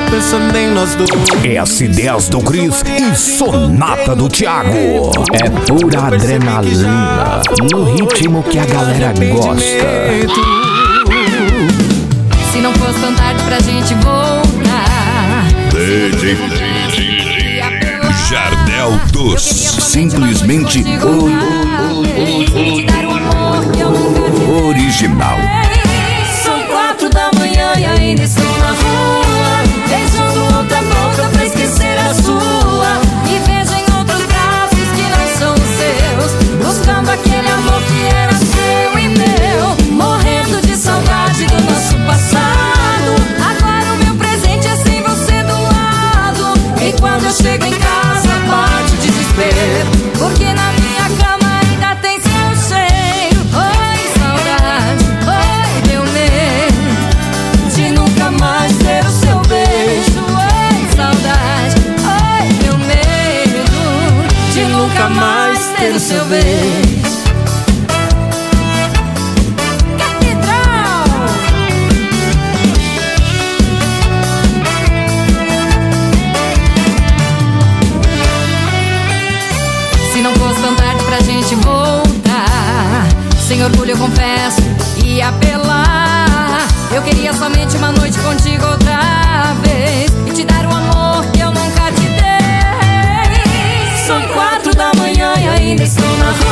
pensando em nós dois. S10 do Cris e Sonata do Thiago. É pura adrenalina, no ritmo que a galera gosta. Se não fosse tão tarde pra gente voltar, Jardel dos simplesmente original. são 4 da manhã e ainda estou na rua, beijando outra boca pra esquecer a sua. E vejo em outros braços que não são os seus, buscando aquele amor que era seu e meu, morrendo de saudade do nosso passado. Agora o meu presente é sem você do lado, e quando eu chego em casa bate o desespero, porque na minha cama ainda tem seu cheiro. Oi, saudade, oi, meu medo de nunca mais ter o seu beijo. Oi, saudade, oi, meu medo de nunca mais ter o seu beijo. Catedral! Se não fosse tão tarde pra gente voltar, sem orgulho eu confesso, ia apelar. Eu queria somente uma noite contigo outra vez e te dar o amor que eu nunca te dei. São 4 da manhã e ainda estou na rua,